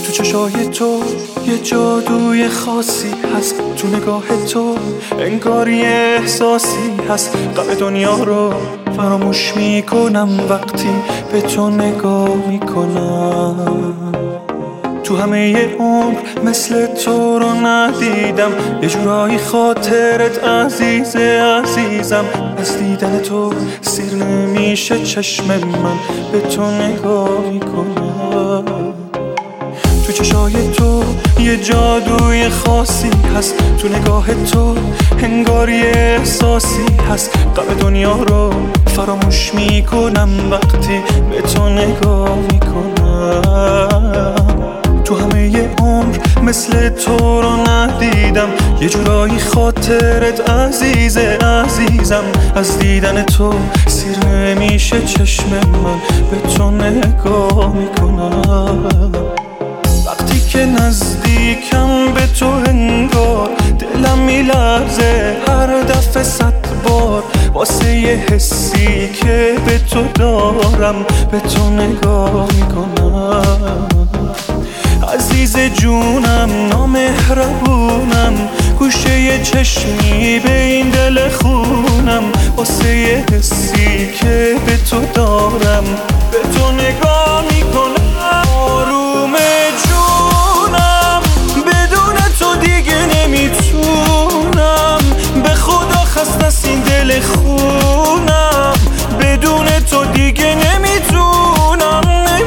تو چشای تو یه جادوی خاصی هست، تو نگاه تو انگار یه احساسی هست. غم دنیا رو فراموش میکنم وقتی به تو نگاه میکنم. تو همه عمر مثل تو رو ندیدم، یه جورایی خاطرت عزیزه عزیزم. از دیدن تو سیر نمیشه چشم من به تو نگاه میکنم. تو چشای تو یه جادوی خاصی هست، تو نگاه تو انگار یه احساسی هست. غم دنیا رو فراموش میکنم وقتی به تو نگاه میکنم. تو همه عمر مثل تو رو ندیدم، یه جورایی خاطرت عزیزه عزیزم. از دیدن تو سیر نمیشه چشم من به تو نگاه میکنم. وقتی که نزدیکم به تو انگار دلم میلرزه هر دفعه 100 بار، واسه یه حسی که به تو دارم به تو نگاه میکنم. عزیز جونم نامهربونم، گوشه یه چشمی به این دل خونم، واسه یه حسی که به تو دارم به تو نگاه میکنم. آروم جونم بدون تو دیگه نمیتونم، به خدا خسته از این دل خونم، بدون تو دیگه نمیتونم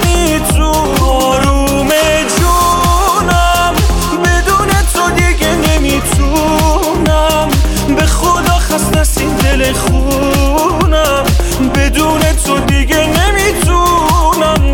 آروم جونم بدون تو دیگه نمیتونم، به خدا خسته از این دل خونم، بدون تو دیگه نمیتونم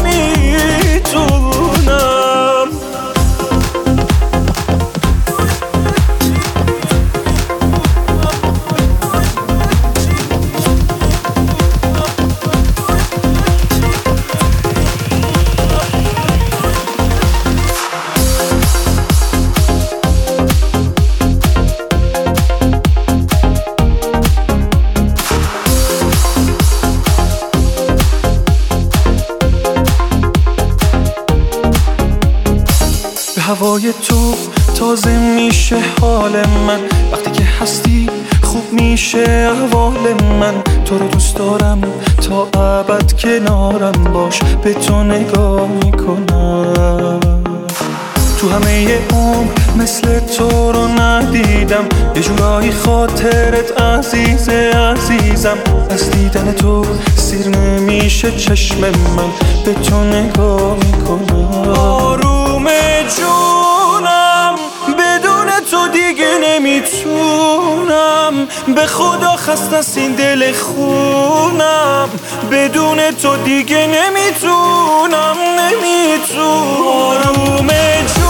هوای تو تازه میشه حال من، وقتی که هستی خوب میشه احوال من. تو رو دوست دارم تا ابد کنارم باش، به تو نگاه میکنم. تو همه عمر مثل تو رو ندیدم، یه جورایی خاطرت عزیزه عزیزم. از دیدن تو سیر نمیشه چشم من به تو نگاه میکنم. آروم جونم بدون تو دیگه نمیتونم، به خدا خسته از این دل خونم، بدون تو دیگه نمیتونم آروم جونم